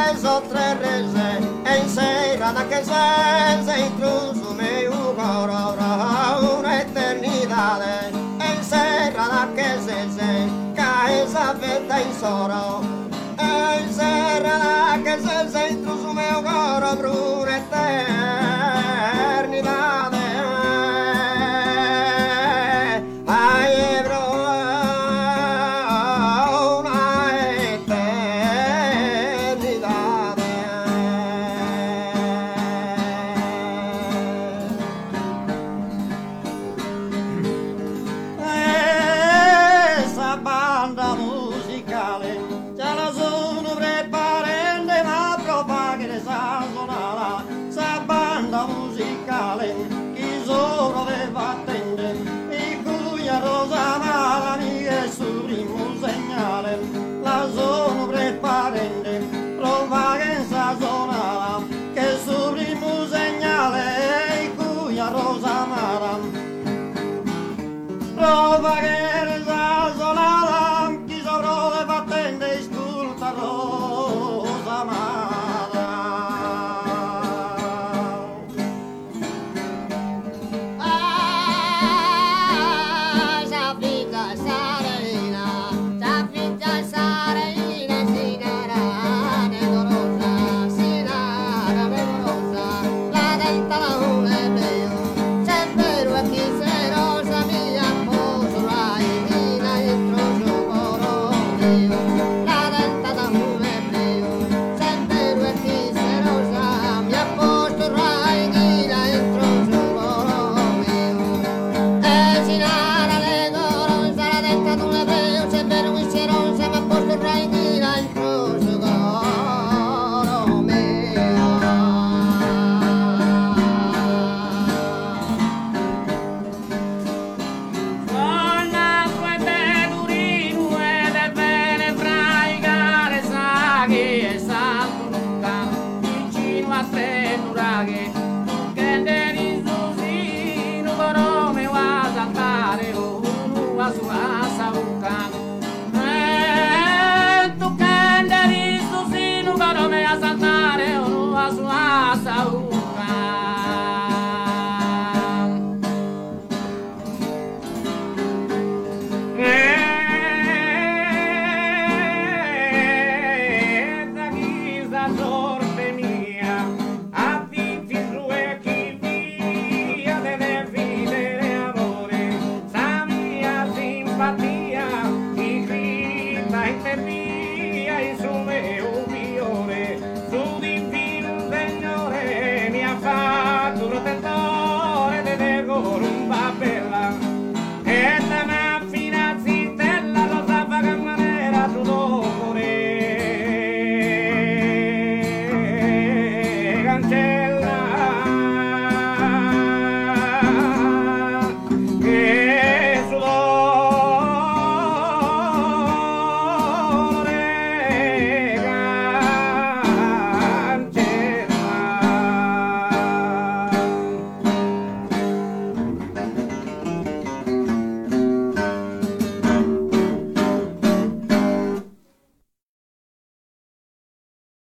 so tre rese, e in sera da che sei intruso meu coro, un'eternità, e in sera da che sei, caesa vetta in soro, e in sera da che sei intruso meu coro, un'eternità. Chi sopra deve attendere, i cui a rosa mala mia è sul primo segnale, la sono preparende, prova che sa suonare, che sul primo segnale, i cui a rosa mala, prova che sa suonare, chi sopra deve attendere, ascolta rosa mala. Tu canderi su sinu, caro me a saltare, o a sua saúde.